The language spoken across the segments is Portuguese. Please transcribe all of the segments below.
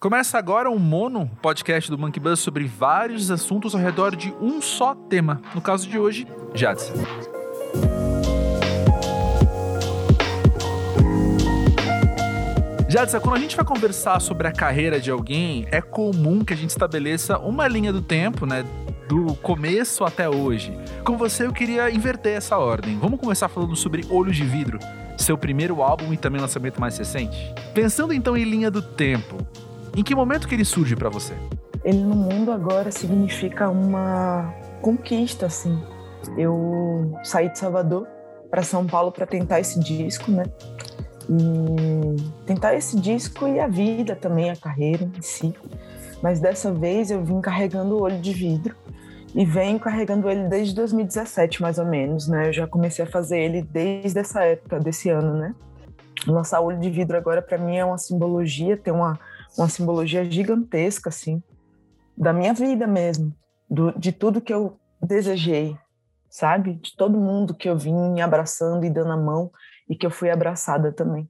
Começa agora o Mono, podcast do Monkey Buzz sobre vários assuntos ao redor de um só tema. No caso de hoje, Jadsa. Jadsa, quando a gente vai conversar sobre a carreira de alguém, é comum que a gente estabeleça uma linha do tempo, né? Do começo até hoje. Com você, eu queria inverter essa ordem. Vamos começar falando sobre Olho de Vidro, seu primeiro álbum e também lançamento mais recente? Pensando então em linha do tempo, em que momento que ele surge pra você? Ele no mundo agora significa uma conquista, assim. Eu saí de Salvador para São Paulo para tentar esse disco, né? E tentar esse disco e a vida também, a carreira em si. Mas dessa vez eu vim carregando o Olho de Vidro e venho carregando ele desde 2017, mais ou menos, né? Eu já comecei a fazer ele desde essa época, desse ano, né? Lançar Olho de Vidro agora para mim é uma simbologia, tem uma simbologia gigantesca, assim, da minha vida mesmo, de tudo que eu desejei, sabe? De todo mundo que eu vim abraçando e dando a mão e que eu fui abraçada também.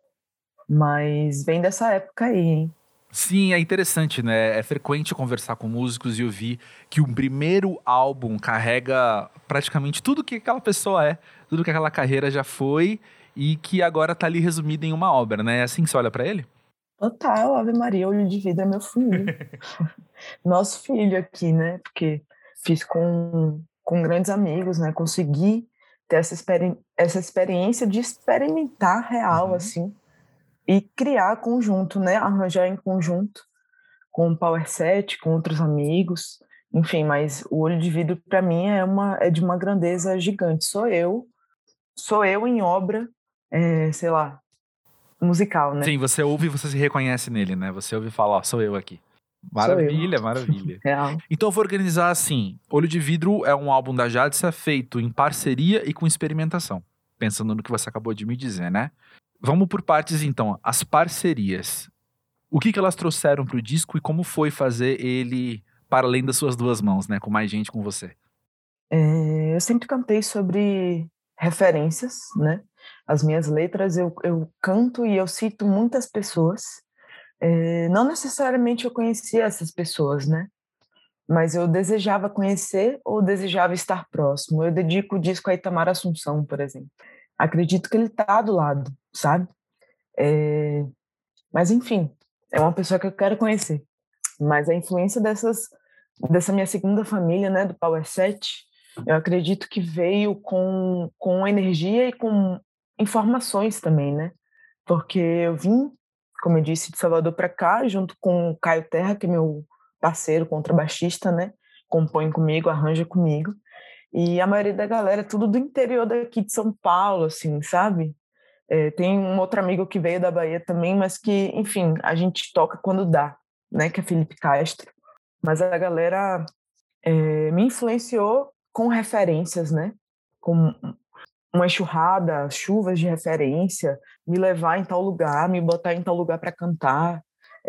Mas vem dessa época aí, hein? Sim, é interessante, né? É frequente conversar com músicos e ouvir que o primeiro álbum carrega praticamente tudo que aquela pessoa é, tudo que aquela carreira já foi e que agora tá ali resumido em uma obra, né? É assim que você olha pra ele? Total, Ave Maria, Olho de Vidro é meu filho. Nosso filho aqui, né? Porque fiz com grandes amigos, né? Consegui ter essa experiência de experimentar real, assim, e criar conjunto, né? Arranjar em conjunto com o Power Set, com outros amigos, enfim, mas o Olho de Vidro para mim é de uma grandeza gigante. Sou eu em obra, sei lá, musical, né? Sim, você ouve e você se reconhece nele, né? Você ouve e fala, ó, sou eu aqui. Sou eu, Maravilha, maravilha. real. Então eu vou organizar assim. Olho de Vidro é um álbum da Jadsa feito em parceria e com experimentação. Pensando no que você acabou de me dizer, né? Vamos por partes então. As parcerias. O que elas trouxeram pro disco e como foi fazer ele para além das suas duas mãos, né? Com mais gente com você. Eu sempre cantei sobre referências, né? As minhas letras eu canto e eu cito muitas pessoas. Não necessariamente eu conhecia essas pessoas, né? Mas eu desejava conhecer ou desejava estar próximo. Eu dedico o disco a Itamar Assunção, por exemplo. Acredito que ele está do lado, sabe? Mas, enfim, é uma pessoa que eu quero conhecer. Mas a influência dessa minha segunda família, né, do Power Set, eu acredito que veio com energia e com informações também, né? Porque eu vim, como eu disse, de Salvador para cá, junto com o Caio Terra, que é meu parceiro contrabaixista, né? Compõe comigo, arranja comigo. E a maioria da galera é tudo do interior daqui de São Paulo, assim, sabe? Tem um outro amigo que veio da Bahia também, mas que, enfim, a gente toca quando dá, né? Que é Felipe Castro. Mas a galera me influenciou com referências, né? Com uma enxurrada, chuvas de referência, me levar em tal lugar, me botar em tal lugar para cantar,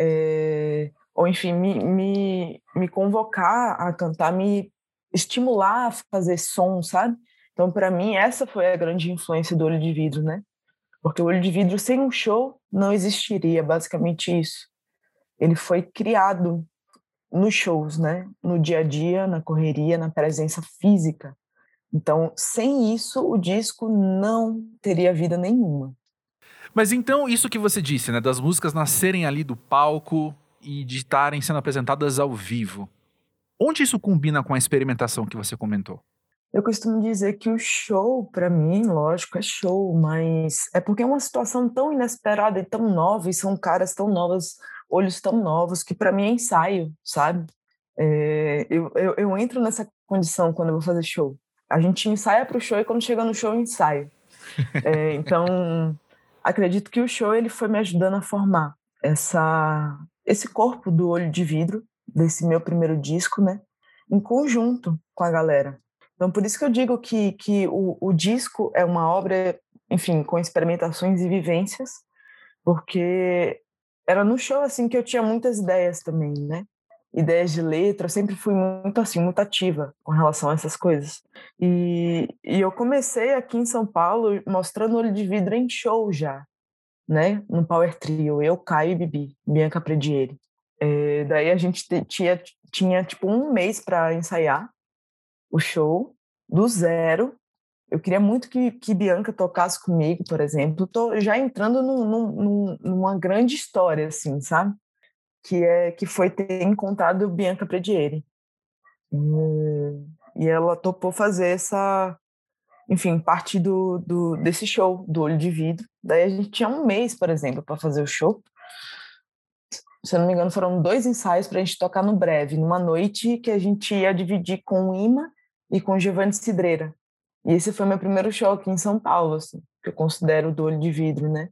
ou enfim, me convocar a cantar, me estimular a fazer som, sabe? Então, para mim, essa foi a grande influência do Olho de Vidro, né? Porque o Olho de Vidro sem um show não existiria, basicamente isso. Ele foi criado nos shows, né? No dia a dia, na correria, na presença física. Então, sem isso, o disco não teria vida nenhuma. Mas então, isso que você disse, né? Das músicas nascerem ali do palco e de estarem sendo apresentadas ao vivo. Onde isso combina com a experimentação que você comentou? Eu costumo dizer que o show, para mim, lógico, é show, mas é porque é uma situação tão inesperada e tão nova, e são caras tão novas, olhos tão novos, que para mim é ensaio, sabe? Eu entro nessa condição quando eu vou fazer show. A gente ensaia para o show e quando chega no show, eu ensaio. Então, acredito que o show ele foi me ajudando a formar esse corpo do Olho de Vidro, desse meu primeiro disco, né? Em conjunto com a galera. Então, por isso que eu digo que o disco é uma obra, enfim, com experimentações e vivências, porque era no show, assim, que eu tinha muitas ideias também, né? Ideias de letra, eu sempre fui muito, assim, muito ativa com relação a essas coisas. E eu comecei aqui em São Paulo mostrando Olho de Vidro em show já. né? No Power Trio, eu, Caio e Bibi, Bianca Predieri. Daí a gente tinha tipo um mês para ensaiar o show, do zero. Eu queria muito que Bianca tocasse comigo, por exemplo. Tô já entrando numa grande história, assim, sabe? Que foi ter encontrado Bianca Predieri. E ela topou fazer enfim, parte desse show, do Olho de Vidro. Daí a gente tinha um mês, por exemplo, para fazer o show. Se eu não me engano, foram 2 ensaios para a gente tocar no Breve, numa noite que a gente ia dividir com o Ima e com o Giovanni Cidreira. E esse foi meu primeiro show aqui em São Paulo, assim, que eu considero do Olho de Vidro, né?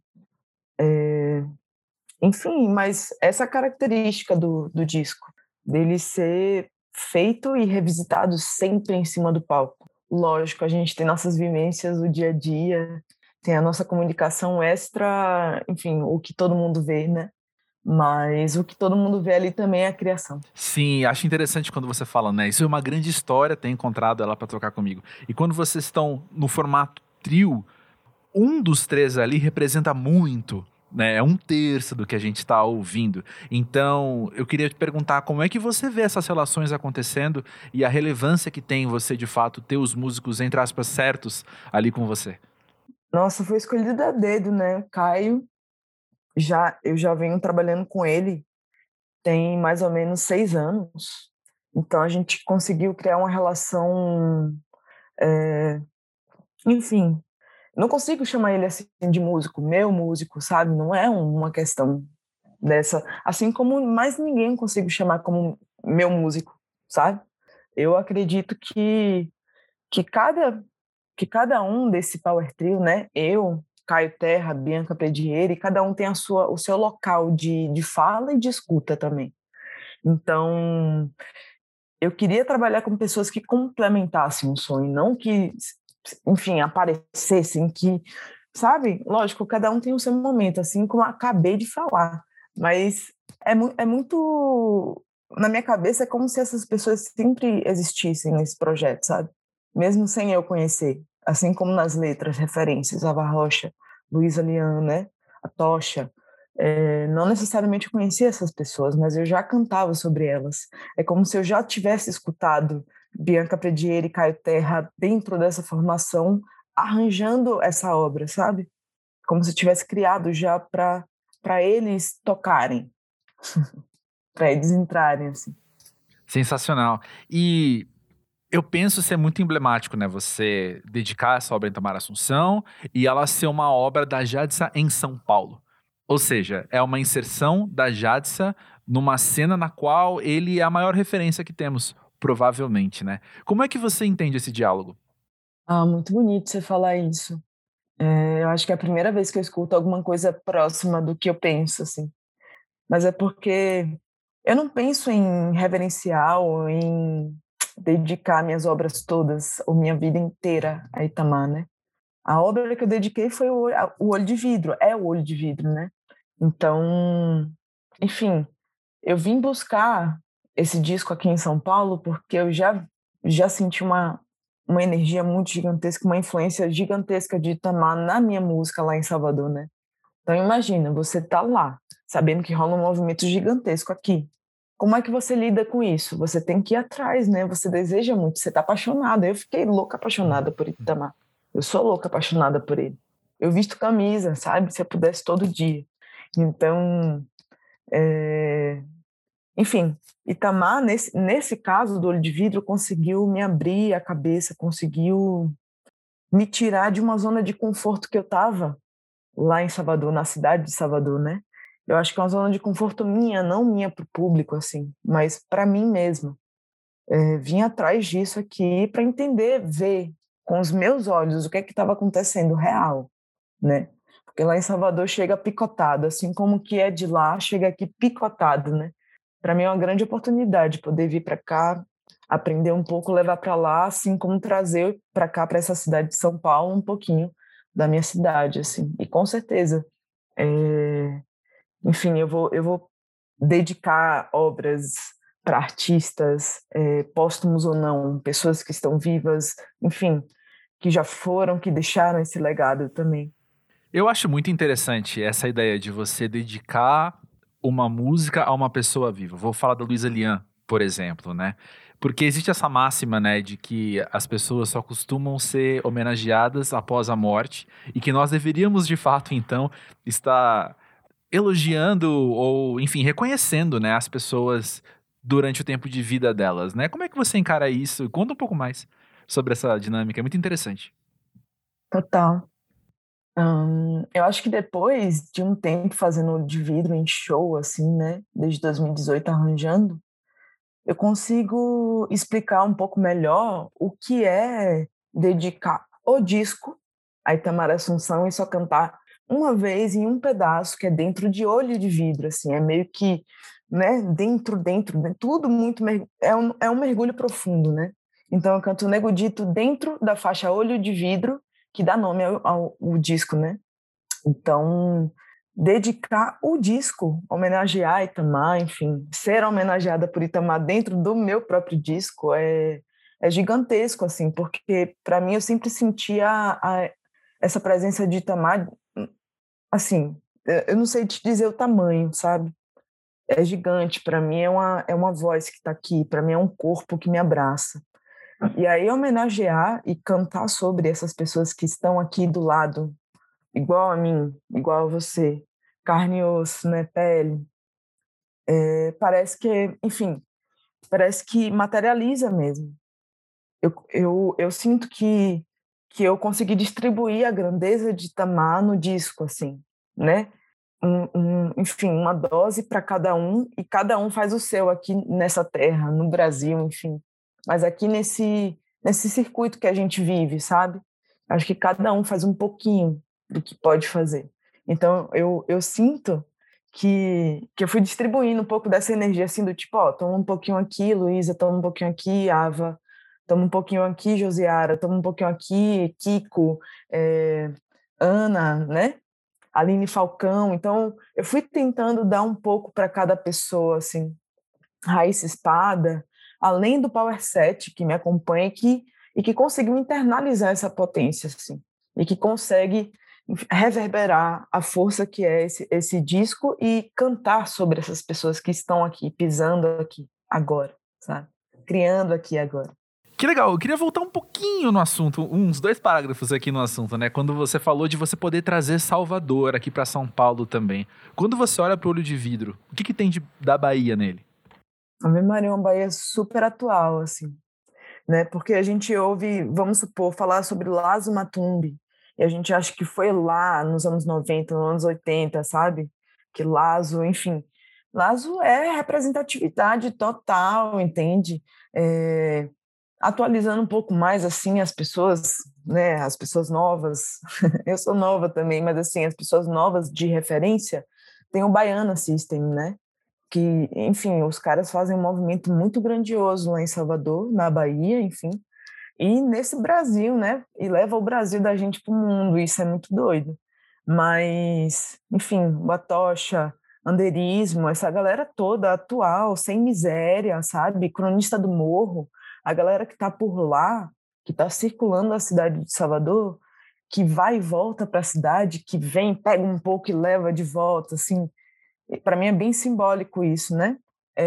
Enfim, mas essa característica do disco, dele ser feito e revisitado sempre em cima do palco. Lógico, a gente tem nossas vivências, o dia a dia, tem a nossa comunicação extra, enfim, o que todo mundo vê, né? Mas o que todo mundo vê ali também é a criação. Sim, acho interessante quando você fala, né? Isso é uma grande história, ter encontrado ela para tocar comigo. E quando vocês estão no formato trio, um dos 3 ali representa muito, né? É 1/3 do que a gente está ouvindo. Então, eu queria te perguntar como é que você vê essas relações acontecendo e a relevância que tem você, de fato, ter os músicos, entre aspas, certos ali com você. Nossa, foi escolhido a dedo, né? Caio, eu já venho trabalhando com ele tem mais ou menos 6 anos. Então a gente conseguiu criar uma relação, enfim, não consigo chamar ele assim de músico, meu músico, sabe? Não é uma questão dessa, assim como mais ninguém consigo chamar como meu músico, sabe? Eu acredito que cada que cada um desse power trio, né? Eu, Caio Terra, Bianca Predieri, cada um tem o seu local de fala e de escuta também. Então, eu queria trabalhar com pessoas que complementassem o sonho, não que, enfim, aparecessem, que, sabe? Lógico, cada um tem o seu momento, assim como eu acabei de falar, mas é muito. Na minha cabeça, é como se essas pessoas sempre existissem nesse projeto, sabe? Mesmo sem eu conhecer. Assim como nas letras, referências, Ava Rocha, Luísa Lian, né? A Tocha. Não necessariamente eu conhecia essas pessoas, mas eu já cantava sobre elas. É como se eu já tivesse escutado Bianca Predieri e Caio Terra dentro dessa formação, arranjando essa obra, sabe? Como se eu tivesse criado já para eles tocarem, para eles entrarem, assim. Sensacional. E eu penso ser muito emblemático, né? Você dedicar essa obra em Tamar Assunção e ela ser uma obra da Jadsa em São Paulo. Ou seja, é uma inserção da Jadsa numa cena na qual ele é a maior referência que temos, provavelmente, né? Como é que você entende esse diálogo? Ah, muito bonito você falar isso. Eu acho que é a primeira vez que eu escuto alguma coisa próxima do que eu penso, assim. Mas é porque eu não penso em reverenciar ou em dedicar minhas obras todas, ou minha vida inteira a Itamar, né? A obra que eu dediquei foi o Olho de Vidro, é o Olho de Vidro, né? Então, enfim, eu vim buscar esse disco aqui em São Paulo porque eu já senti uma energia muito gigantesca, uma influência gigantesca de Itamar na minha música lá em Salvador, né? Então imagina, você tá lá, sabendo que rola um movimento gigantesco aqui. Como é que você lida com isso? Você tem que ir atrás, né? Você deseja muito, você tá apaixonada. Eu fiquei louca apaixonada por Itamar. Eu sou louca apaixonada por ele. Eu visto camisa, sabe? Se eu pudesse todo dia. Então, enfim, Itamar, nesse caso do Olho de Vidro, conseguiu me abrir a cabeça, conseguiu me tirar de uma zona de conforto que eu estava lá em Salvador, na cidade de Salvador, né? Eu acho que é uma zona de conforto minha, não minha para o público, assim, mas para mim mesma. Vim atrás disso aqui para entender, ver com os meus olhos o que é que estava acontecendo real, né? Porque lá em Salvador chega picotado, assim como o que é de lá chega aqui picotado, né? Para mim é uma grande oportunidade poder vir para cá, aprender um pouco, levar para lá, assim como trazer para cá, para essa cidade de São Paulo, um pouquinho da minha cidade, assim. E com certeza, enfim, eu vou dedicar obras para artistas, póstumos ou não, pessoas que estão vivas, enfim, que já foram, que deixaram esse legado também. Eu acho muito interessante essa ideia de você dedicar uma música a uma pessoa viva. Vou falar da Luísa Lian, por exemplo, né? Porque existe essa máxima, né, de que as pessoas só costumam ser homenageadas após a morte e que nós deveríamos, de fato, então, estar elogiando ou, enfim, reconhecendo, né, as pessoas durante o tempo de vida delas, né? Como é que você encara isso? Conta um pouco mais sobre essa dinâmica, é muito interessante. Total. Eu acho que depois de um tempo fazendo Olho de Vidro em show, assim, né, desde 2018 arranjando, eu consigo explicar um pouco melhor o que é dedicar o disco a Itamar Assunção e só cantar uma vez em um pedaço, que é dentro de Olho de Vidro, assim, é meio que, né, dentro, né, tudo muito, é um mergulho profundo, né? Então eu canto Nego Dito dentro da faixa Olho de Vidro, que dá nome ao disco, né? Então, dedicar o disco, homenagear Itamar, enfim, ser homenageada por Itamar dentro do meu próprio disco é gigantesco, assim, porque para mim eu sempre sentia essa presença de Itamar, assim, eu não sei te dizer o tamanho, sabe? É gigante, para mim é uma voz que está aqui, para mim é um corpo que me abraça. E aí homenagear e cantar sobre essas pessoas que estão aqui do lado, igual a mim, igual a você, carne e osso, né, pele, parece que, enfim, parece que materializa mesmo. Eu sinto que eu consegui distribuir a grandeza de Itamar no disco, assim, né? Enfim, uma dose para cada um, e cada um faz o seu aqui nessa terra, no Brasil, enfim. Mas aqui nesse circuito que a gente vive, sabe? Acho que cada um faz um pouquinho do que pode fazer. Então, eu sinto que eu fui distribuindo um pouco dessa energia, assim, do tipo, ó, toma um pouquinho aqui, Luísa, toma um pouquinho aqui, Ava, toma um pouquinho aqui, Josiara, toma um pouquinho aqui, Kiko, Ana, né? Aline Falcão. Então, eu fui tentando dar um pouco para cada pessoa, assim. Raíssa Espada, além do Power Set que me acompanha e que conseguiu internalizar essa potência, assim, e que consegue reverberar a força que é esse disco e cantar sobre essas pessoas que estão aqui, pisando aqui, agora, sabe? Criando aqui agora. Que legal, eu queria voltar um pouquinho no assunto, uns 2 parágrafos aqui no assunto, né? Quando você falou de você poder trazer Salvador aqui pra São Paulo também. Quando você olha pro Olho de Vidro, o que que tem da Bahia nele? A Maria é uma Bahia super atual, assim, né? Porque a gente ouve, vamos supor, falar sobre Lazo Matumbi, e a gente acha que foi lá nos anos 90, nos anos 80, sabe? Que Lazo, enfim, Lazo é representatividade total, entende? Atualizando um pouco mais, assim, as pessoas, né? As pessoas novas, eu sou nova também, mas assim, as pessoas novas de referência, tem o Baiana System, né? Que, enfim, os caras fazem um movimento muito grandioso lá em Salvador, na Bahia, enfim, e nesse Brasil, né? E leva o Brasil da gente para o mundo, isso é muito doido. Mas, enfim, Batocha, Anderismo, essa galera toda atual, sem miséria, sabe? Cronista do Morro, a galera que está por lá, que está circulando a cidade de Salvador, que vai e volta para a cidade, que vem, pega um pouco e leva de volta, assim, para mim é bem simbólico isso, né?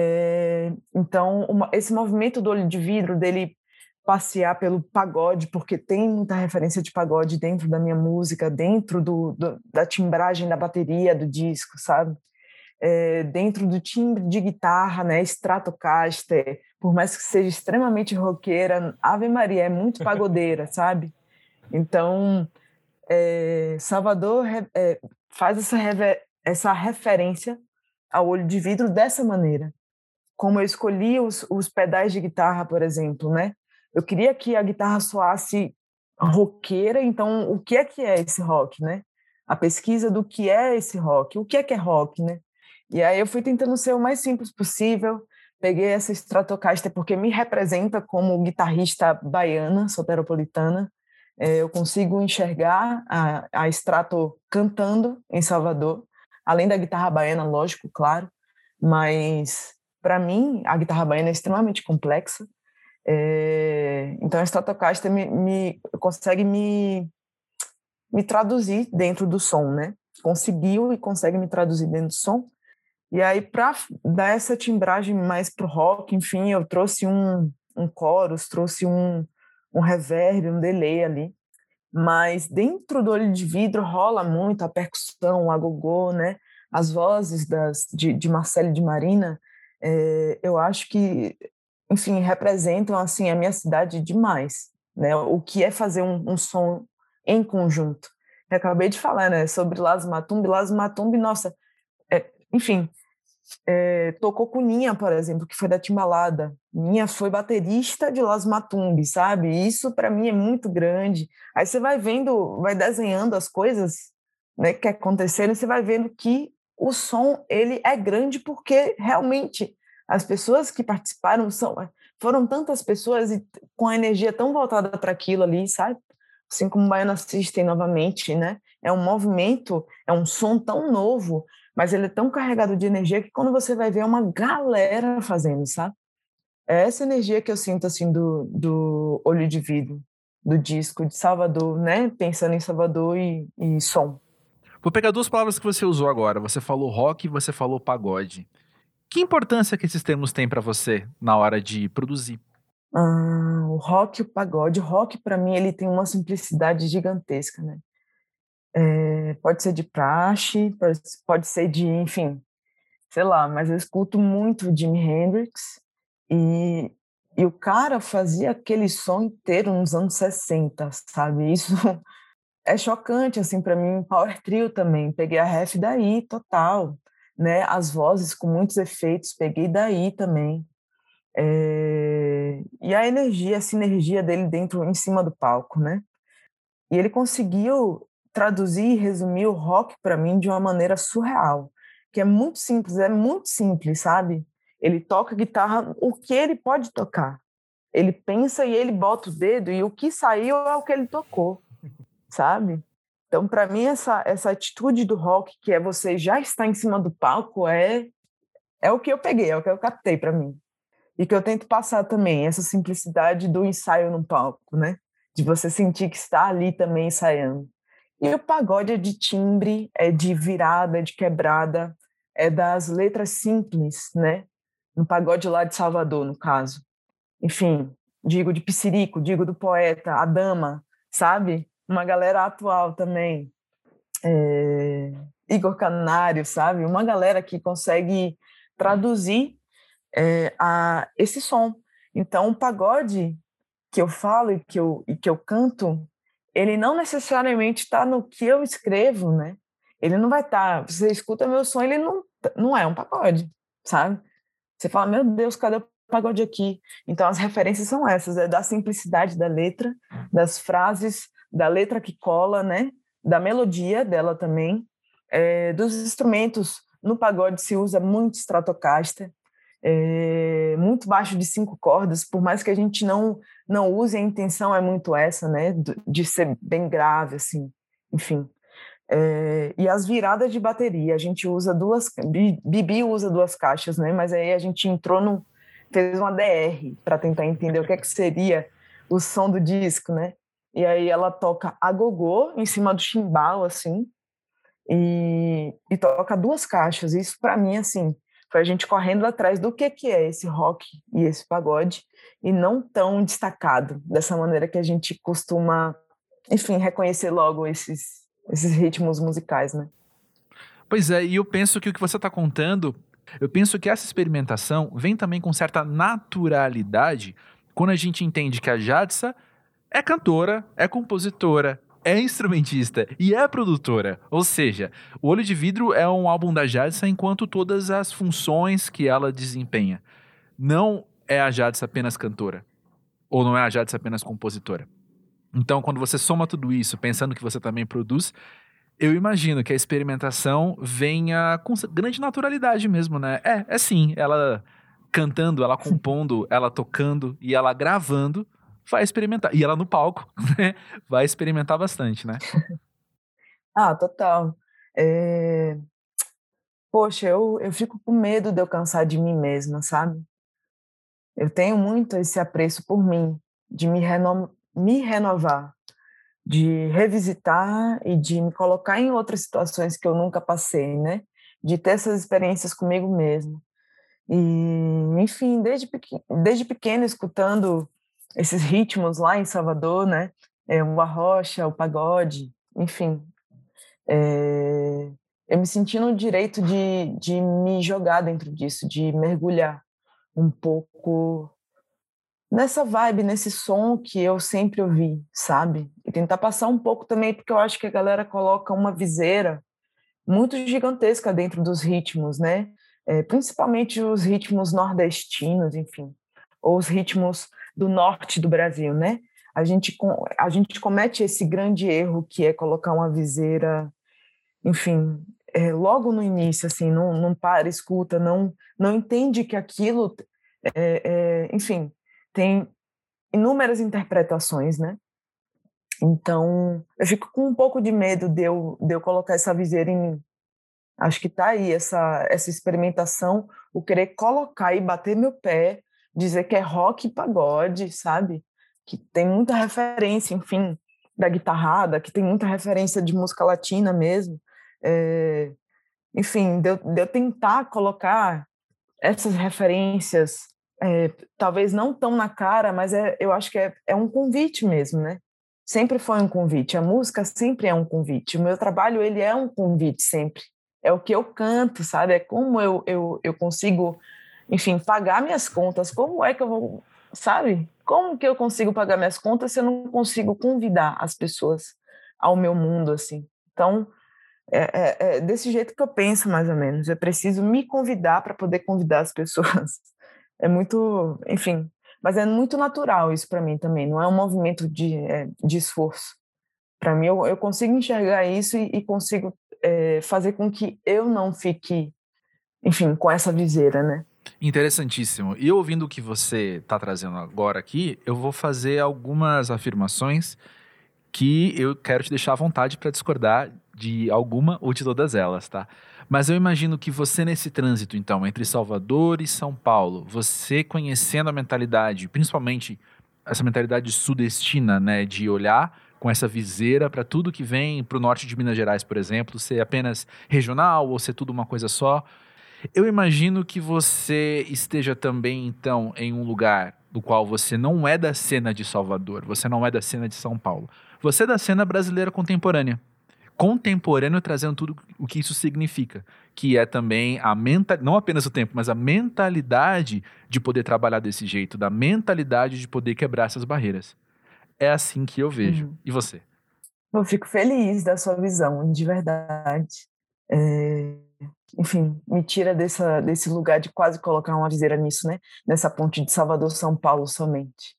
Então, esse movimento do Olho de Vidro, dele passear pelo pagode, porque tem muita referência de pagode dentro da minha música, dentro da timbragem da bateria do disco, sabe? Dentro do timbre de guitarra, né? Stratocaster, por mais que seja extremamente roqueira, Ave Maria é muito pagodeira, sabe? Então, Salvador faz essa referência ao Olho de Vidro dessa maneira. Como eu escolhi os pedais de guitarra, por exemplo, né? Eu queria que a guitarra soasse roqueira, então o que é esse rock, né? A pesquisa do que é esse rock, o que é rock, né? E aí eu fui tentando ser o mais simples possível, peguei essa Stratocaster porque me representa como guitarrista baiana, soteropolitana. Eu consigo enxergar a Strato cantando em Salvador, além da guitarra baiana, lógico, claro, mas para mim a guitarra baiana é extremamente complexa. Então a Stratocaster consegue me traduzir dentro do som, né? Conseguiu e consegue me traduzir dentro do som. E aí, para dar essa timbragem mais pro rock, enfim, eu trouxe um chorus, trouxe um reverb, um delay ali. Mas dentro do Olho de Vidro rola muito a percussão, o agogô, né? As vozes de Marcelo e de Marina, eu acho que, enfim, representam assim a minha cidade demais, né? O que é fazer um som em conjunto. Eu acabei de falar, né? Sobre Las Matumbi, nossa, enfim, tocou com Ninha, por exemplo, que foi da Timbalada. Ninha foi baterista de Las Matumbi, sabe? Isso para mim é muito grande. Aí você vai vendo, vai desenhando as coisas, né, que aconteceram, você vai vendo que o som ele é grande porque realmente as pessoas que participaram foram tantas pessoas e com a energia tão voltada para aquilo ali, sabe? Assim como o Baiana System novamente, né? É um movimento, é um som tão novo, mas ele é tão carregado de energia que quando você vai ver é uma galera fazendo, sabe? É essa energia que eu sinto, assim, do Olho de Vidro, do disco de Salvador, né? Pensando em Salvador e som. Vou pegar duas palavras que você usou agora. Você falou rock e você falou pagode. Que importância que esses termos têm pra você na hora de produzir? O rock e o pagode. O rock, para mim, ele tem uma simplicidade gigantesca, né? Pode ser de praxe, pode ser de, enfim, sei lá, mas eu escuto muito Jimi Hendrix e, e o cara fazia aquele som inteiro nos anos 60, sabe? Isso é chocante, assim, para mim. Power Trio também, peguei a ref daí, total, né? As vozes com muitos efeitos, peguei daí também. E a energia, a sinergia dele dentro, em cima do palco, né? E ele conseguiu traduzir e resumir o rock para mim de uma maneira surreal, que é muito simples, sabe? Ele toca guitarra, o que ele pode tocar. Ele pensa e ele bota o dedo e o que saiu é o que ele tocou, sabe? Então, para mim, essa atitude do rock, que é você já estar em cima do palco, é o que eu peguei, é o que eu captei para mim. E que eu tento passar também, essa simplicidade do ensaio no palco, né? De você sentir que está ali também ensaiando. E o pagode é de timbre, é de virada, é de quebrada, é das letras simples, né? No pagode lá de Salvador, no caso. Enfim, digo de Pissirico, digo do poeta, a dama, sabe? Uma galera atual também. Igor Canário, sabe? Uma galera que consegue traduzir esse som. Então, o pagode que eu falo e que eu canto, ele não necessariamente está no que eu escrevo, né? Ele não vai estar. Você escuta meu som, ele não é um pagode, sabe? Você fala, meu Deus, cadê o pagode aqui? Então, as referências são essas: é da simplicidade da letra, das frases, da letra que cola, né? Da melodia dela também, dos instrumentos. No pagode se usa muito Stratocaster, muito baixo de 5 cordas, por mais que a gente não use, a intenção é muito essa, né, de ser bem grave, assim, enfim. E as viradas de bateria, a gente usa Bibi usa 2 caixas, né, mas aí a gente fez uma DR para tentar entender o que seria o som do disco, né, e aí ela toca agogô em cima do chimbal, assim, e toca 2 caixas. Isso para mim, assim, foi a gente correndo atrás do que é esse rock e esse pagode, e não tão destacado dessa maneira que a gente costuma, enfim, reconhecer logo esses ritmos musicais, né? Pois é, e eu penso que o que você está contando, eu penso que essa experimentação vem também com certa naturalidade quando a gente entende que a Jadsa é cantora, é compositora, é instrumentista e é produtora. Ou seja, O Olho de Vidro é um álbum da Jadsa enquanto todas as funções que ela desempenha. Não é a Jadsa apenas cantora, ou não é a Jadsa apenas compositora. Então, quando você soma tudo isso, pensando que você também produz, eu imagino que a experimentação venha com grande naturalidade mesmo, né? É sim, ela cantando, ela compondo, ela tocando e ela gravando, vai experimentar. E ela no palco, né? Vai experimentar bastante, né? Total. Poxa, eu fico com medo de eu cansar de mim mesma, sabe? Eu tenho muito esse apreço por mim, de me renovar. de revisitar e de me colocar em outras situações que eu nunca passei, né? De ter essas experiências comigo mesmo. E, enfim, desde pequena, escutando esses ritmos lá em Salvador, né? O arrocha, o pagode, enfim. Eu me senti no direito de me jogar dentro disso, de mergulhar um pouco nessa vibe, nesse som que eu sempre ouvi, sabe? E tentar passar um pouco também, porque eu acho que a galera coloca uma viseira muito gigantesca dentro dos ritmos, né? Principalmente os ritmos nordestinos, enfim, ou os ritmos do norte do Brasil, né? A gente comete esse grande erro que é colocar uma viseira, enfim, logo no início, assim, não para, escuta, não entende que aquilo, enfim, tem inúmeras interpretações, né? Então, eu fico com um pouco de medo de eu colocar essa viseira em mim. Acho que tá aí essa experimentação, o querer colocar e bater meu pé, dizer que é rock e pagode, sabe? Que tem muita referência, enfim, da guitarrada, que tem muita referência de música latina mesmo. É, enfim, de eu tentar colocar essas referências, talvez não tão na cara, mas eu acho que é um convite mesmo, né? Sempre foi um convite. A música sempre é um convite. O meu trabalho, ele é um convite sempre. É o que eu canto, sabe? É como eu consigo, enfim, pagar minhas contas. Como é que eu vou, sabe? Como que eu consigo pagar minhas contas se eu não consigo convidar as pessoas ao meu mundo, assim? Então, é desse jeito que eu penso, mais ou menos. Eu preciso me convidar para poder convidar as pessoas. É muito, enfim, mas é muito natural isso para mim também. Não é um movimento de esforço. Para mim, eu consigo enxergar isso e consigo fazer com que eu não fique, enfim, com essa viseira, né? Interessantíssimo. E ouvindo o que você está trazendo agora aqui, eu vou fazer algumas afirmações que eu quero te deixar à vontade para discordar de alguma ou de todas elas, tá? Mas eu imagino que você nesse trânsito, então, entre Salvador e São Paulo, você conhecendo a mentalidade, principalmente essa mentalidade sudestina, né, de olhar com essa viseira para tudo que vem para o norte de Minas Gerais, por exemplo, ser apenas regional ou ser tudo uma coisa só. Eu imagino que você esteja também, então, em um lugar do qual você não é da cena de Salvador, você não é da cena de São Paulo. Você é da cena brasileira contemporânea. Contemporâneo trazendo tudo o que isso significa, que é também não apenas o tempo, mas a mentalidade de poder trabalhar desse jeito, da mentalidade de poder quebrar essas barreiras. É assim que eu vejo. Uhum. E você? Eu fico feliz da sua visão, de verdade. É, enfim, me tira desse lugar de quase colocar uma viseira nisso, né? Nessa ponte de Salvador-São Paulo somente.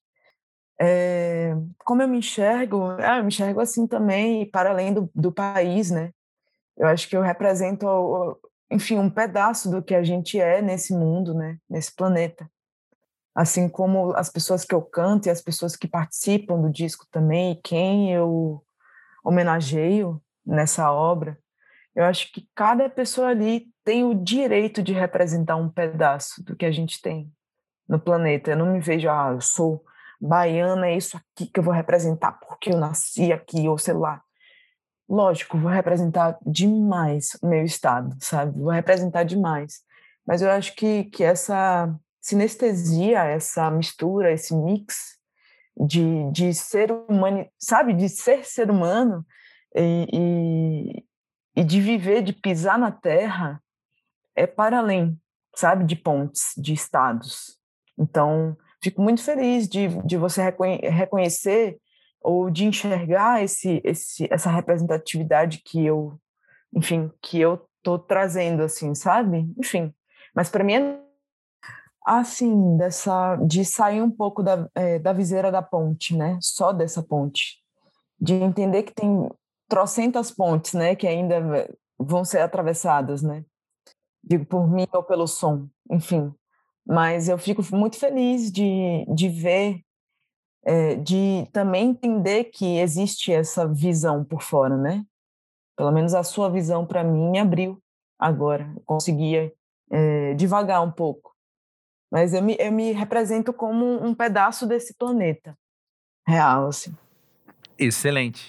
Como eu me enxergo assim também, para além do país, né? Eu acho que eu represento, enfim, um pedaço do que a gente é nesse mundo, né? Nesse planeta. Assim como as pessoas que eu canto e as pessoas que participam do disco também, e quem eu homenageio nessa obra, eu acho que cada pessoa ali tem o direito de representar um pedaço do que a gente tem no planeta. Eu não me vejo, eu sou baiana, é isso aqui que eu vou representar porque eu nasci aqui, ou sei lá. Lógico, vou representar demais o meu estado, sabe? Vou representar demais. Mas eu acho que essa sinestesia, essa mistura, esse mix de ser humano, sabe? De ser humano e, e de viver, de pisar na terra, é para além, sabe? De pontes, de estados. Então, fico muito feliz de você reconhecer ou de enxergar essa representatividade que eu, enfim, que eu tô trazendo, assim, sabe? Enfim, mas para mim é assim, de sair um pouco da viseira da ponte, né? Só dessa ponte. De entender que tem trocentas pontes, né? Que ainda vão ser atravessadas, né? Digo por mim ou pelo som, enfim. Mas eu fico muito feliz de ver, de também entender que existe essa visão por fora, né? Pelo menos a sua visão para mim me abriu agora. Eu conseguia devagar um pouco. Mas eu me represento como um pedaço desse planeta real, assim. Excelente.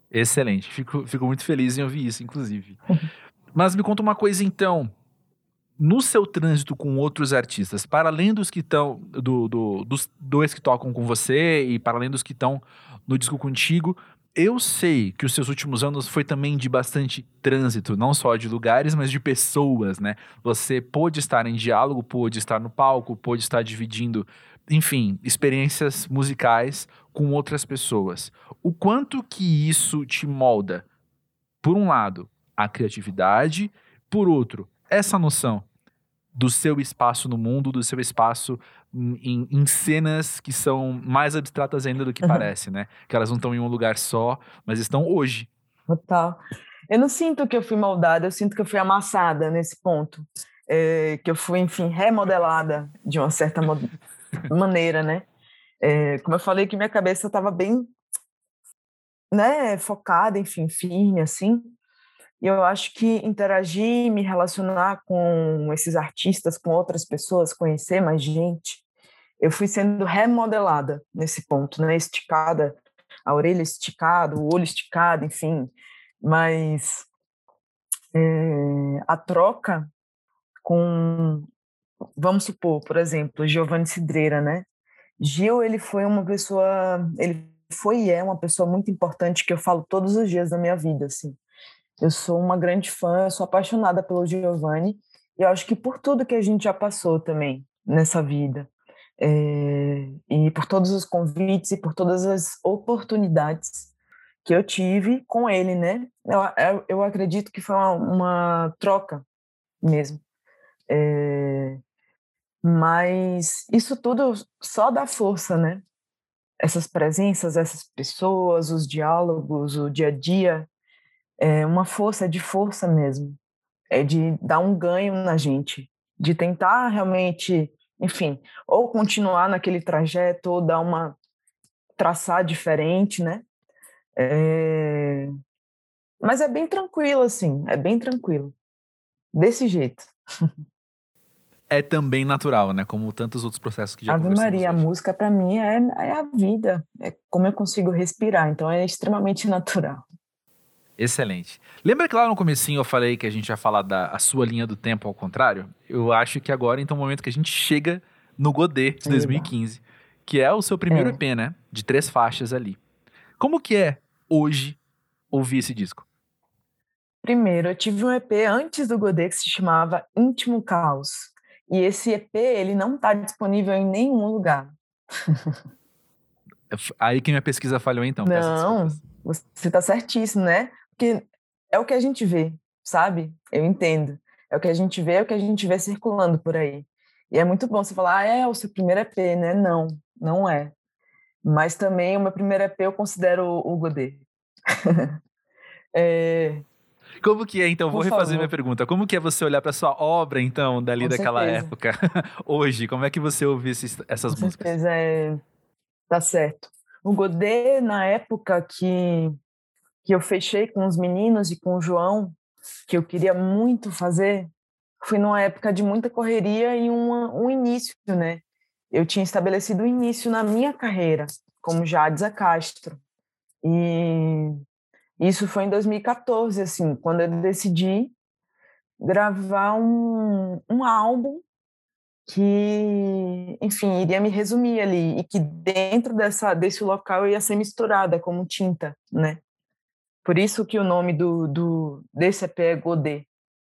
Excelente. Fico muito feliz em ouvir isso, inclusive. Mas me conta uma coisa, então. No seu trânsito com outros artistas, para além dos que estão, dos dois que tocam com você e para além dos que estão no disco contigo, eu sei que os seus últimos anos foi também de bastante trânsito, não só de lugares, mas de pessoas, né? Você pôde estar em diálogo, pôde estar no palco, pôde estar dividindo, enfim, experiências musicais com outras pessoas. O quanto que isso te molda? Por um lado, a criatividade, por outro, essa noção do seu espaço no mundo, do seu espaço em cenas que são mais abstratas ainda do que Uhum. parece, né? Que elas não estão em um lugar só, mas estão hoje. Total. Eu não sinto que eu fui moldada, eu sinto que eu fui amassada nesse ponto. Que eu fui, enfim, remodelada de uma certa maneira, né? Como eu falei, que minha cabeça estava bem, né, focada, enfim, firme, assim. E eu acho que interagir, me relacionar com esses artistas, com outras pessoas, conhecer mais gente, eu fui sendo remodelada nesse ponto, né? Esticada, a orelha esticada, o olho esticado, enfim. Mas a troca com, vamos supor, por exemplo, Giovanni Cidreira, né? Gil, ele foi uma pessoa, ele foi e é uma pessoa muito importante que eu falo todos os dias da minha vida, assim. Eu sou uma grande fã, eu sou apaixonada pelo Giovanni, e eu acho que por tudo que a gente já passou também nessa vida, e por todos os convites e por todas as oportunidades que eu tive com ele, né? Eu acredito que foi uma troca mesmo. Mas isso tudo só dá força, né? Essas presenças, essas pessoas, os diálogos, o dia a dia, é uma força, é de força mesmo. É de dar um ganho na gente, de tentar realmente, enfim, ou continuar naquele trajeto, ou dar uma traçar diferente, né? É... Mas é bem tranquilo, assim, é bem tranquilo. Desse jeito. É também natural, né? Como tantos outros processos que já Ave conversamos Maria, a hoje. música para mim é a vida, é como eu consigo respirar, então é extremamente natural. Excelente. Lembra que lá no comecinho eu falei que a gente ia falar da a sua linha do tempo ao contrário? Eu acho que agora então é o momento que a gente chega no Godê de Eba. 2015, que é o seu primeiro É. EP, né? De 3 faixas ali. Como que é hoje ouvir esse disco? Primeiro, eu tive um EP antes do Godê que se chamava Íntimo Caos. E esse EP, ele não está disponível em nenhum lugar. Aí que minha pesquisa falhou então, peço Não, desculpas. você está certíssimo, né? Porque é o que a gente vê, sabe? Eu entendo. É o que a gente vê, é o que a gente vê circulando por aí. E é muito bom você falar, é o seu primeiro EP, né? Não, não é. Mas também o meu primeiro EP eu considero o Godê. É, Como que é, então, vou por refazer minha favor, pergunta. Como que é você olhar para sua obra, então, dali com daquela certeza, época, hoje? Como é que você ouve essas com músicas? certeza tá certo. O Godê, na época que eu fechei com os meninos e com o João, que eu queria muito fazer, foi numa época de muita correria e um início, né? Eu tinha estabelecido um início na minha carreira, como Jadza Castro. E isso foi em 2014, assim, quando eu decidi gravar um álbum que, enfim, iria me resumir ali e que dentro desse local eu ia ser misturada como tinta, né? Por isso que o nome desse EP é Godê.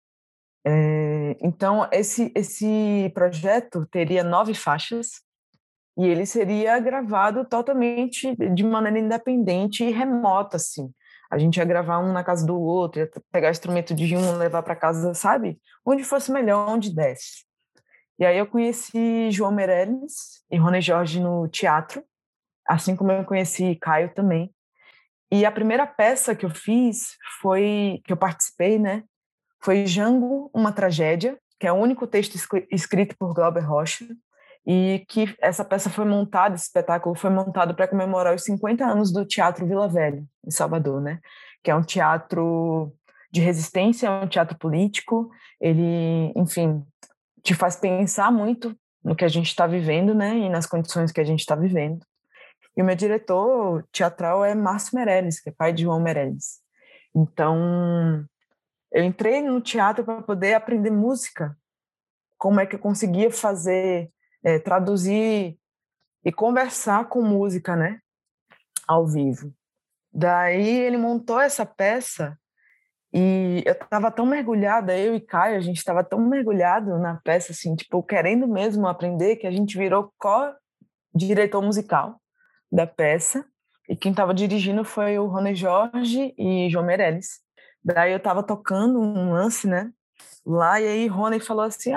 Então, esse projeto teria 9 faixas e ele seria gravado totalmente de maneira independente e remota, assim. A gente ia gravar um na casa do outro, ia pegar instrumento de um, levar para casa, sabe? Onde fosse melhor, onde desse. E aí eu conheci João Meirelles e Rony Jorge no teatro, assim como eu conheci Caio também. E a primeira peça que eu fiz que eu participei, né? Foi Jango, uma tragédia, que é o único texto escrito por Glauber Rocha, e que essa peça foi montada, esse espetáculo foi montado para comemorar os 50 anos do Teatro Vila Velha, em Salvador, né? Que é um teatro de resistência, é um teatro político, ele, enfim, te faz pensar muito no que a gente está vivendo, né? E nas condições que a gente está vivendo. E o meu diretor teatral é Márcio Meirelles, que é pai de João Meirelles. Então, eu entrei no teatro para poder aprender música, como é que eu conseguia fazer, traduzir e conversar com música, né, ao vivo. Daí ele montou essa peça e eu estava tão mergulhada, eu e Caio, a gente estava tão mergulhado na peça, assim, tipo, querendo mesmo aprender, que a gente virou co-diretor musical da peça, e quem estava dirigindo foi o Rony Jorge e João Meirelles. Daí eu estava tocando um lance, né, lá, e aí Rony falou assim,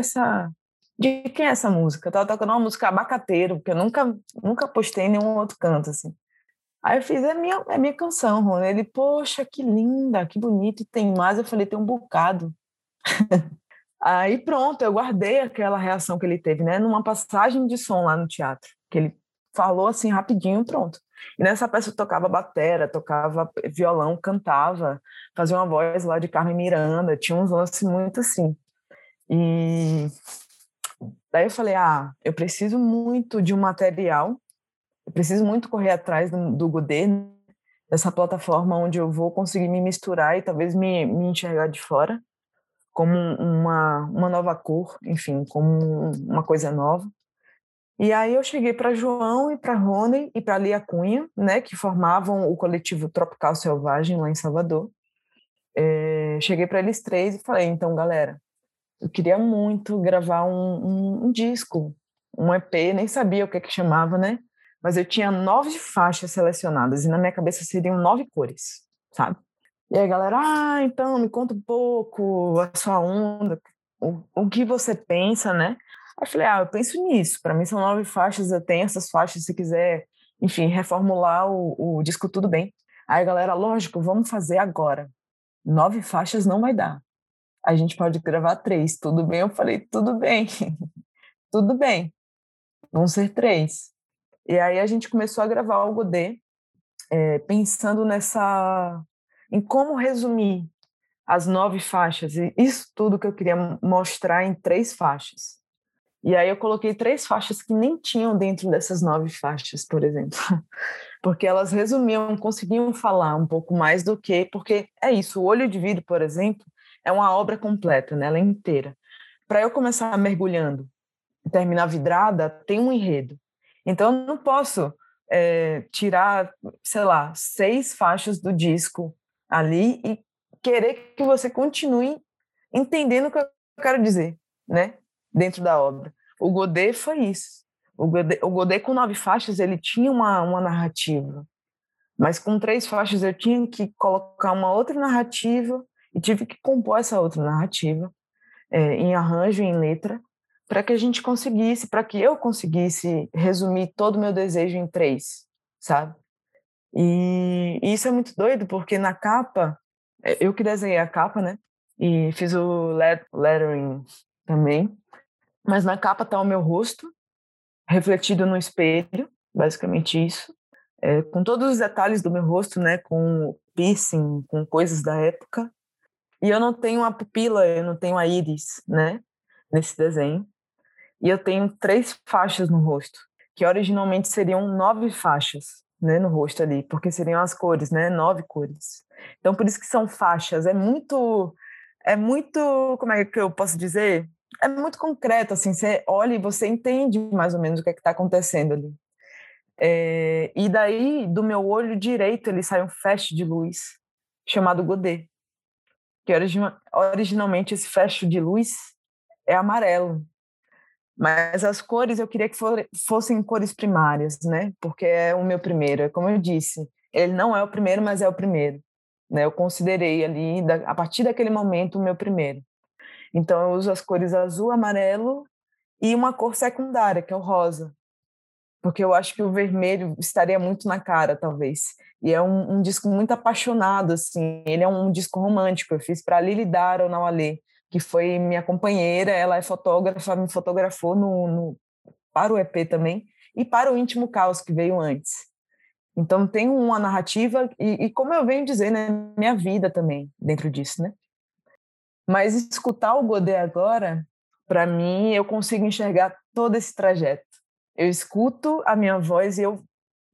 de quem é essa música? Eu estava tocando uma música abacateiro, porque eu nunca postei em nenhum outro canto, assim. Aí eu fiz, é minha canção, Rony. Ele, poxa, que linda, que bonito, e tem mais? Eu falei, tem um bocado. Aí pronto, eu guardei aquela reação que ele teve, né, numa passagem de som lá no teatro, que ele falou assim rapidinho, pronto. E nessa peça eu tocava batera, tocava violão, cantava, fazia uma voz lá de Carmen Miranda, tinha uns lances muito assim. E daí eu falei, eu preciso muito de um material, eu preciso muito correr atrás do Godê, dessa plataforma onde eu vou conseguir me misturar e talvez me enxergar de fora como uma nova cor, enfim, como uma coisa nova. E aí eu cheguei para João e para Rony e para Lia Cunha, né, que formavam o coletivo Tropical Selvagem lá em Salvador. Cheguei para eles três e falei, então, galera, eu queria muito gravar um disco, um EP, nem sabia o que chamava, né? Mas eu tinha 9 faixas selecionadas e na minha cabeça seriam 9 cores, sabe? E aí a galera, então, me conta um pouco a sua onda, o que você pensa, né? Aí eu falei, eu penso nisso, para mim são 9 faixas, eu tenho essas faixas, se quiser, enfim, reformular o disco, tudo bem. Aí a galera, lógico, vamos fazer agora. 9 faixas não vai dar. A gente pode gravar 3, tudo bem? Eu falei, tudo bem, tudo bem, vão ser 3. E aí a gente começou a gravar o Godê, pensando em como resumir as 9 faixas, e isso tudo que eu queria mostrar em 3 faixas. E aí eu coloquei 3 faixas que nem tinham dentro dessas 9 faixas, por exemplo, porque elas resumiam, conseguiam falar um pouco mais do que, porque é isso, o Olho de Vidro, por exemplo, é uma obra completa, né? Ela é inteira. Para eu começar mergulhando e terminar vidrada, tem um enredo. Então eu não posso tirar, sei lá, 6 faixas do disco ali e querer que você continue entendendo o que eu quero dizer, né? Dentro da obra. O Godê foi isso. O Godê com 9 faixas, ele tinha uma narrativa, mas com 3 faixas eu tinha que colocar uma outra narrativa e tive que compor essa outra narrativa em arranjo, em letra, para que a gente conseguisse, para que eu conseguisse resumir todo o meu desejo em 3, sabe? E isso é muito doido, porque na capa, eu que desenhei a capa, né? E fiz o lettering também, mas na capa tá o meu rosto, refletido no espelho, basicamente isso, com todos os detalhes do meu rosto, né? Com piercing, com coisas da época. E eu não tenho a pupila, eu não tenho a íris, né? Nesse desenho. E eu tenho 3 faixas no rosto, que originalmente seriam 9 faixas, né, no rosto ali, porque seriam as cores, né, 9 cores. Então, por isso que são faixas. É muito, como é que eu posso dizer? É muito concreto, assim, você olha e você entende mais ou menos o que está acontecendo ali. E daí, do meu olho direito, ele sai um flash de luz, chamado Godê, que originalmente esse flash de luz é amarelo. Mas as cores eu queria que fossem cores primárias, né? Porque é o meu primeiro, é como eu disse, ele não é o primeiro, mas é o primeiro, né? Eu considerei ali, a partir daquele momento, o meu primeiro. Então eu uso as cores azul, amarelo e uma cor secundária, que é o rosa, porque eu acho que o vermelho estaria muito na cara, talvez. E é um disco muito apaixonado, assim. Ele é um disco romântico. Eu fiz para Lili Dara Naualê, que foi minha companheira. Ela é fotógrafa, me fotografou para o EP também e para o Íntimo Caos, que veio antes. Então tem uma narrativa e como eu venho dizer, né, minha vida também dentro disso, né? Mas escutar o Godê agora, para mim, eu consigo enxergar todo esse trajeto. Eu escuto a minha voz e eu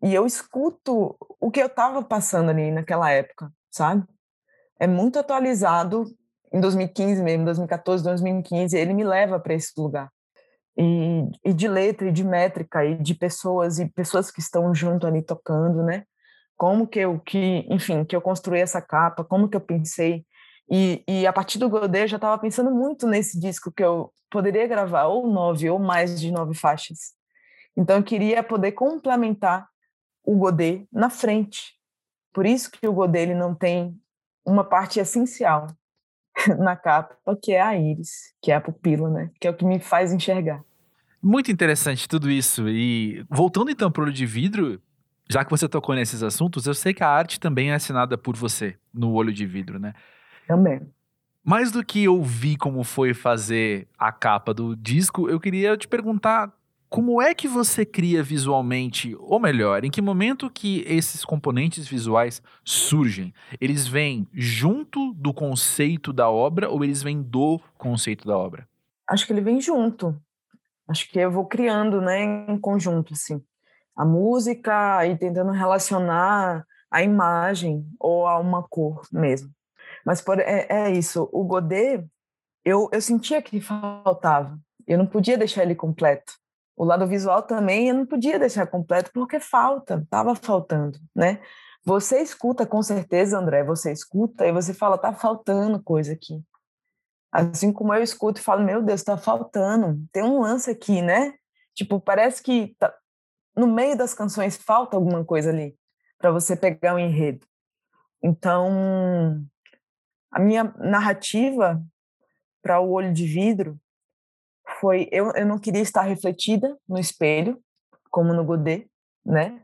e eu escuto o que eu estava passando ali naquela época, sabe? É muito atualizado em 2015 mesmo, 2014, 2015, ele me leva para esse lugar. E de letra, e de métrica, e pessoas que estão junto ali tocando, né? Como enfim, que eu construí essa capa, como que eu pensei. E a partir do Godê, eu já estava pensando muito nesse disco que eu poderia gravar ou 9 ou mais de 9 faixas. Então eu queria poder complementar o Godê na frente. Por isso que o Godê ele não tem uma parte essencial na capa, que é a íris, que é a pupila, né? Que é o que me faz enxergar. Muito interessante tudo isso. E voltando então para o Olho de Vidro, já que você tocou nesses assuntos, eu sei que a arte também é assinada por você no Olho de Vidro, né? Também. Mais do que ouvir como foi fazer a capa do disco, eu queria te perguntar como é que você cria visualmente, ou melhor, em que momento que esses componentes visuais surgem? Eles vêm junto do conceito da obra ou eles vêm do conceito da obra? Acho que ele vem junto. Acho que eu vou criando, né, em conjunto, assim. A música e tentando relacionar a imagem ou a uma cor mesmo. Mas é isso. O Godê, eu sentia que faltava. Eu não podia deixar ele completo. O lado visual também eu não podia deixar completo porque estava faltando, né? Você escuta com certeza, André, você escuta e você fala, tá faltando coisa aqui. Assim como eu escuto e falo, meu Deus, tá faltando. Tem um lance aqui, né? Tipo, parece que no meio das canções falta alguma coisa ali para você pegar um enredo. Então, a minha narrativa para o Olho de Vidro foi eu não queria estar refletida no espelho, como no Godê, né?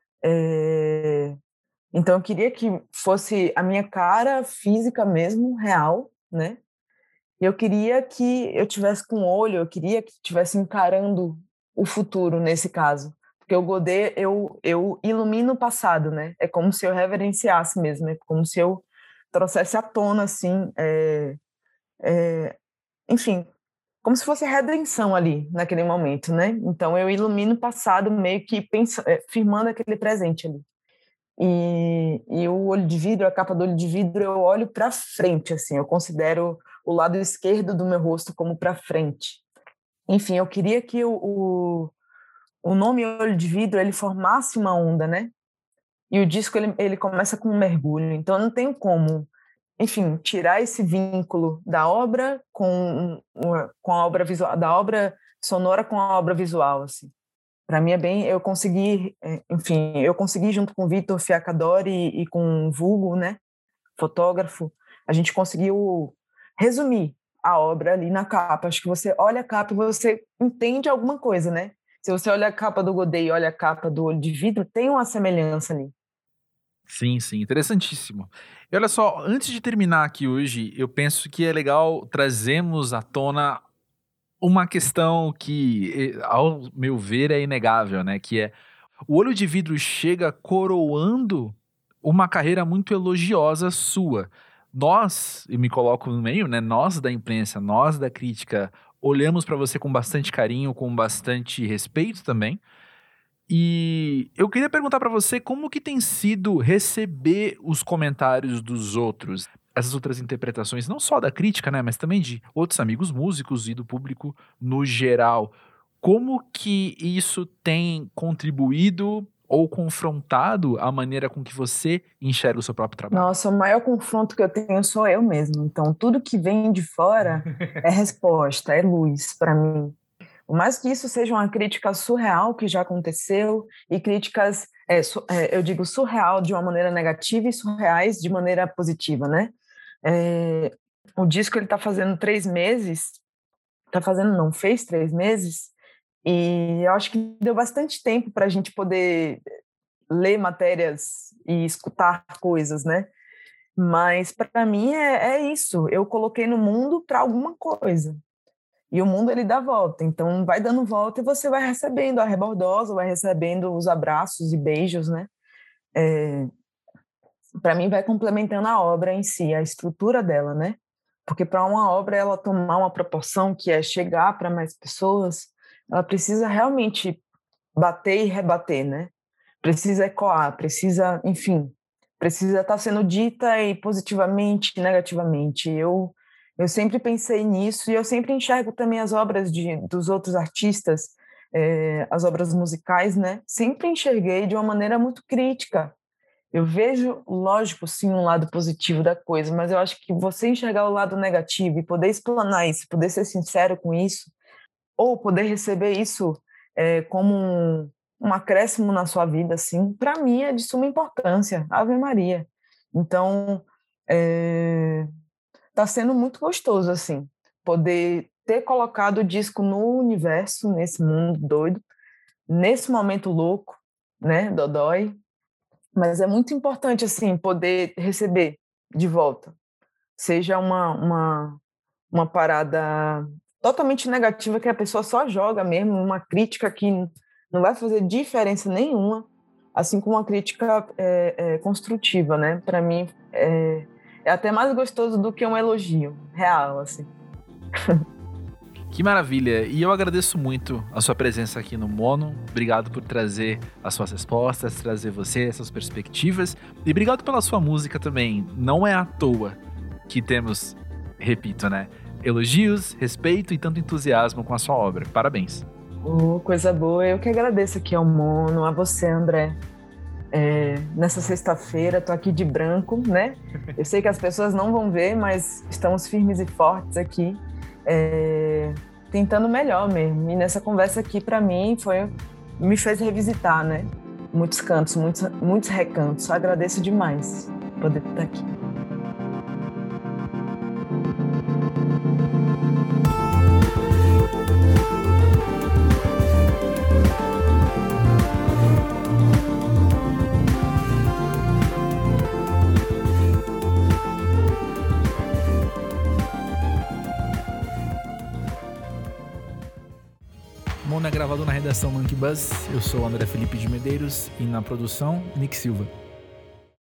Então, eu queria que fosse a minha cara física mesmo, real, né? Eu queria que eu tivesse com o olho, eu queria que estivesse encarando o futuro nesse caso. Porque o Godê, eu ilumino o passado, né? É como se eu reverenciasse mesmo, é como se eu trouxesse à tona, assim, enfim, como se fosse a redenção ali, naquele momento, né? Então eu ilumino o passado meio que firmando aquele presente ali. E o Olho de Vidro, a capa do Olho de Vidro, eu olho para frente, assim, eu considero o lado esquerdo do meu rosto como para frente. Enfim, eu queria que o nome Olho de Vidro ele formasse uma onda, né? E o disco ele começa com um mergulho, então eu não tenho como, enfim, tirar esse vínculo da obra com a obra visual, da obra sonora com a obra visual, assim. Para mim é bem, eu consegui, enfim, eu consegui junto com o Vitor Fiacadori e com o Vulgo, né, fotógrafo, a gente conseguiu resumir a obra ali na capa. Acho que você olha a capa e você entende alguma coisa, né? Se você olha a capa do Godê e olha a capa do Olho de Vidro, tem uma semelhança ali. Sim, sim, interessantíssimo. E olha só, antes de terminar aqui hoje, eu penso que é legal trazermos à tona uma questão que, ao meu ver, é inegável, né? Que é o Olho de Vidro chega coroando uma carreira muito elogiosa sua. Nós, e me coloco no meio, né? Nós da imprensa, nós da crítica, olhamos para você com bastante carinho, com bastante respeito também. E eu queria perguntar pra você como que tem sido receber os comentários dos outros, essas outras interpretações, não só da crítica, né, mas também de outros amigos músicos e do público no geral. Como que isso tem contribuído ou confrontado a maneira com que você enxerga o seu próprio trabalho? Nossa, o maior confronto que eu tenho sou eu mesmo. Então, tudo que vem de fora é resposta, é luz para mim. Por mais que isso seja uma crítica surreal que já aconteceu, e críticas, eu digo surreal de uma maneira negativa e surreais de maneira positiva, né? É, o disco ele está fazendo 3 meses, está fazendo não, fez 3 meses, e eu acho que deu bastante tempo para a gente poder ler matérias e escutar coisas, né? Mas para mim é isso, eu coloquei no mundo para alguma coisa. E o mundo ele dá volta, então vai dando volta e você vai recebendo a rebordosa, vai recebendo os abraços e beijos, né? Para mim vai complementando a obra em si, a estrutura dela, né? Porque para uma obra ela tomar uma proporção que é chegar para mais pessoas, ela precisa realmente bater e rebater, né? precisa ecoar, precisa, enfim, precisa estar sendo dita e positivamente, negativamente. Eu sempre pensei nisso e eu sempre enxergo também as obras dos outros artistas, as obras musicais, né? Sempre enxerguei de uma maneira muito crítica. Eu vejo, lógico, sim, um lado positivo da coisa, mas eu acho que você enxergar o lado negativo e poder explanar isso, poder ser sincero com isso, ou poder receber isso como um acréscimo na sua vida, assim, para mim é de suma importância. Ave Maria. Então, está sendo muito gostoso, assim, poder ter colocado o disco no universo, nesse mundo doido, nesse momento louco, né, dodói, mas é muito importante, assim, poder receber de volta, seja uma parada totalmente negativa que a pessoa só joga mesmo, uma crítica que não vai fazer diferença nenhuma, assim como uma crítica construtiva, né? Para mim é até mais gostoso do que um elogio real, assim. Que maravilha! E eu agradeço muito a sua presença aqui no Mono. Obrigado por trazer as suas respostas, trazer você, essas perspectivas. E obrigado pela sua música também. Não é à toa que temos, repito, né? Elogios, respeito e tanto entusiasmo com a sua obra. Parabéns. Coisa boa. Eu que agradeço aqui ao Mono, a você, André. Nessa sexta-feira, tô aqui de branco, né? Eu sei que as pessoas não vão ver, mas estamos firmes e fortes aqui. Tentando melhor mesmo. E nessa conversa aqui, para mim, me fez revisitar, né? Muitos cantos, muitos recantos. Agradeço demais poder estar aqui. Mono é gravado na redação Monkey Buzz. Eu sou o André Felipe de Medeiros e na produção, Nick Silva.